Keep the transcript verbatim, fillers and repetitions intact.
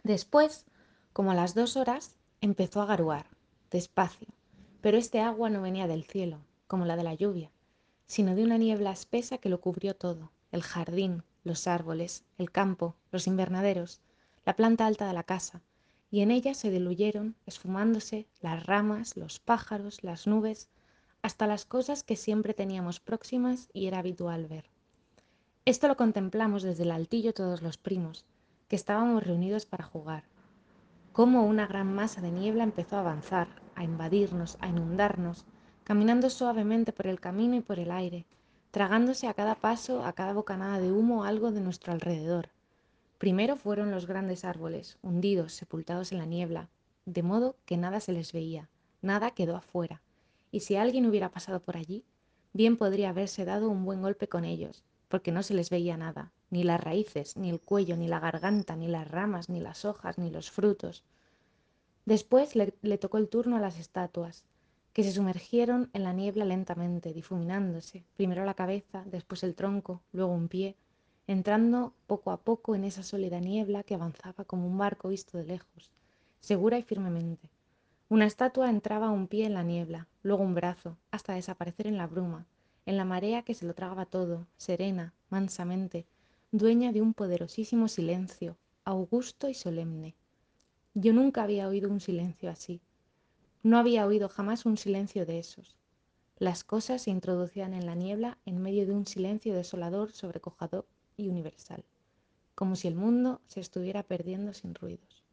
Después, como a las dos horas, empezó a garuar, despacio, pero este agua no venía del cielo, como la de la lluvia, sino de una niebla espesa que lo cubrió todo, el jardín, los árboles, el campo, los invernaderos, la planta alta de la casa, y en ella se diluyeron, esfumándose, las ramas, los pájaros, las nubes, hasta las cosas que siempre teníamos próximas y era habitual ver. Esto lo contemplamos desde el altillo todos los primos, que estábamos reunidos para jugar. Cómo una gran masa de niebla empezó a avanzar, a invadirnos, a inundarnos, caminando suavemente por el camino y por el aire, tragándose a cada paso, a cada bocanada de humo algo de nuestro alrededor. Primero fueron los grandes árboles, hundidos, sepultados en la niebla, de modo que nada se les veía, nada quedó afuera, y si alguien hubiera pasado por allí, bien podría haberse dado un buen golpe con ellos, porque no se les veía nada, ni las raíces, ni el cuello, ni la garganta, ni las ramas, ni las hojas, ni los frutos. Después le, le tocó el turno a las estatuas, que se sumergieron en la niebla lentamente, difuminándose, primero la cabeza, después el tronco, luego un pie, entrando poco a poco en esa sólida niebla que avanzaba como un barco visto de lejos, segura y firmemente. Una estatua entraba un pie en la niebla, luego un brazo, hasta desaparecer en la bruma, en la marea que se lo tragaba todo, serena, mansamente, dueña de un poderosísimo silencio, augusto y solemne. Yo nunca había oído un silencio así. No había oído jamás un silencio de esos. Las cosas se introducían en la niebla en medio de un silencio desolador, sobrecogedor y universal, como si el mundo se estuviera perdiendo sin ruidos.